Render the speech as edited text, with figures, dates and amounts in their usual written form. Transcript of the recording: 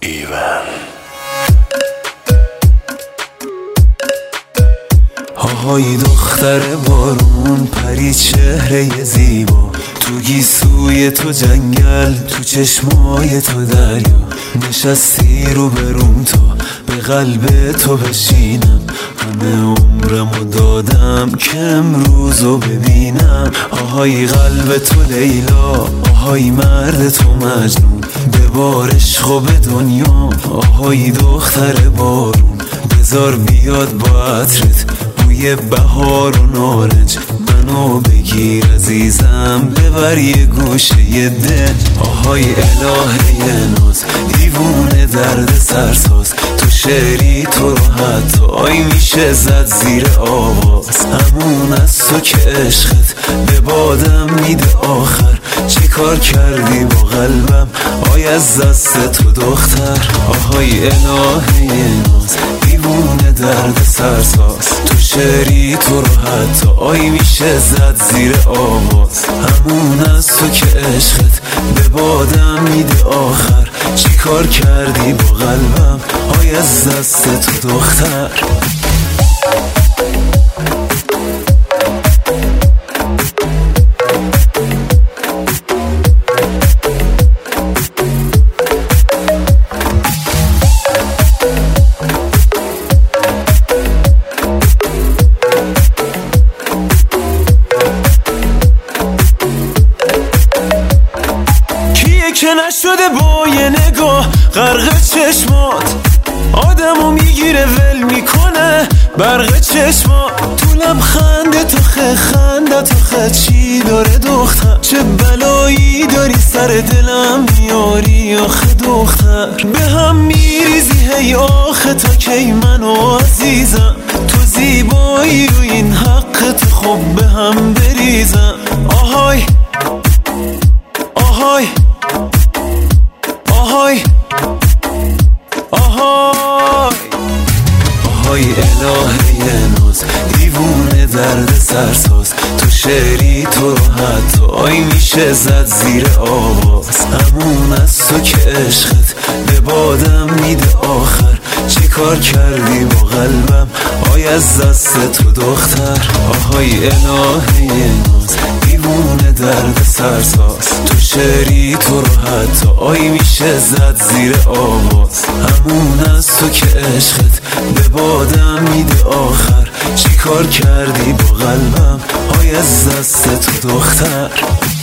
ایون. آهای دختر بارون، پری چهره زیبا، تو گیسوی تو جنگل، تو چشمای تو دریا، نشستی رو بروم تا به قلب تو بشینم. همه عمرمو دادم که امروزو ببینم. آهای قلب تو لیلا، آهای مرد تو مجنون، ببار عشق و به دنیا. آهای دختر بارون، بذار بیاد با عطرت بوی بهار و نارنج، منو بگیر عزیزم ببر یه گوشه دل. آهای الهه ناز، دیوونه درد سرساز، تو شعری تو رو حتی آی میشه زد زیر آواز. همون از تو که عشقت به بادم میده آخر، چه کار کردی با قلبم آی از دست تو دختر. آهای الهه ناز، دیوونه درد سرساز، تو شعری تو رو حتی آی میشه زد زیر آواز. همون از تو که عشقت به بادم میده آخر، چی کار کردی با قلبم آی از دست تو دختر. که نشده با یه نگاه غرق چشمات، آدمو میگیره ول میکنه برق چشمات. تو لبخنده تو خنده تو چی داره دختر، چه بلایی داری سر دلم میاری آخه دختر. به هم میریزی هی آخه تا کی منو عزیزم، تو زیبایی رو این حق تو خب به هم بریزم. آهای آهای آهای آهای آهای الهه ناز، دیوونه درد سرساز، تو شعری تو رو حتی آی میشه زد زیر آواز. همون از تو که عشقت به بادم میده آخر، چه کار کردی با قلبم آی از دست تو دختر. آهای الهه ناز، دیوونه درد سرساز، تو شعری تو رو حتی آی میشه زد زیر آواز. همون از تو که عشقت به بادم میده آخر، چی کار کردی با قلبم آی از دست تو دختر.